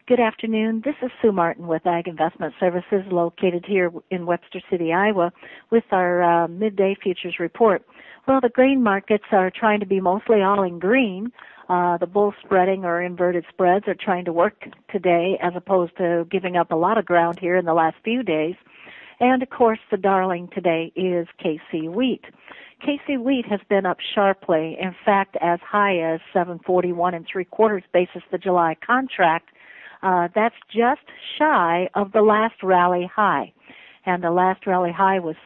Good afternoon. This is Sue Martin with Ag Investment Services located here in Webster City, Iowa with our midday futures report. Well, the grain markets are trying to be mostly all in green. The bull spreading or inverted spreads are trying to work today as opposed to giving up a lot of ground here in the last few days. And, of course, the darling today is KC wheat. KC wheat has been up sharply, in fact, as high as 741 3/4 basis the July contract. That's just shy of the last rally high. And the last rally high was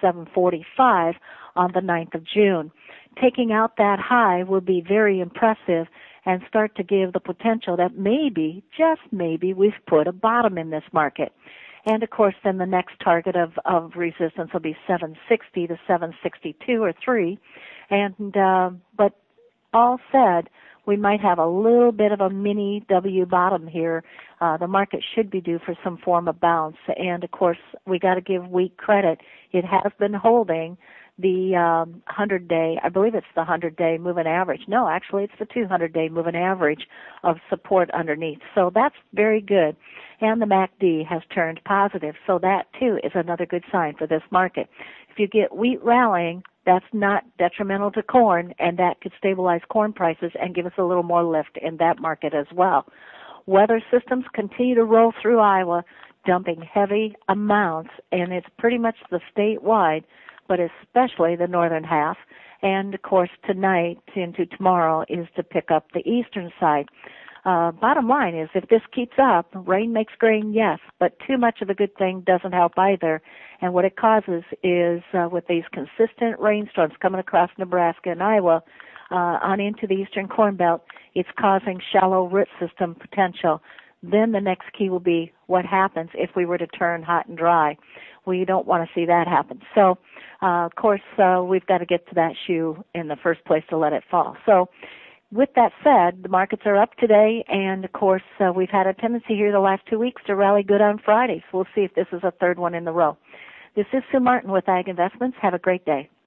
745 on the 9th of June. Taking out that high will be very impressive and start to give the potential that maybe, just maybe, we've put a bottom in this market. And, of course, then the next target of resistance will be 760 to 762 or 3. And but all said, we might have a little bit of a mini W bottom here. The market should be due for some form of bounce. And, of course, we got to give wheat credit. It has been holding the 100-day, I believe it's the 100-day moving average. No, actually it's the 200-day moving average of support underneath. So that's very good. And the MACD has turned positive. So that, too, is another good sign for this market. If you get wheat rallying, that's not detrimental to corn, and that could stabilize corn prices and give us a little more lift in that market as well. Weather systems continue to roll through Iowa, dumping heavy amounts, and it's pretty much the statewide, but especially the northern half. And, of course, tonight into tomorrow is to pick up the eastern side. Bottom line is, if this keeps up, rain makes grain, yes, but too much of a good thing doesn't help either. And what it causes is, with these consistent rainstorms coming across Nebraska and Iowa on into the eastern corn belt, it's causing shallow root system potential. Then the next key will be what happens if we were to turn hot and dry. We don't want to see that happen. So, of course, we've got to get to that shoe in the first place to let it fall. So, with that said, the markets are up today, and, of course, we've had a tendency here the last 2 weeks to rally good on Fridays. We'll see if this is a third one in the row. This is Sue Martin with Ag Investments. Have a great day.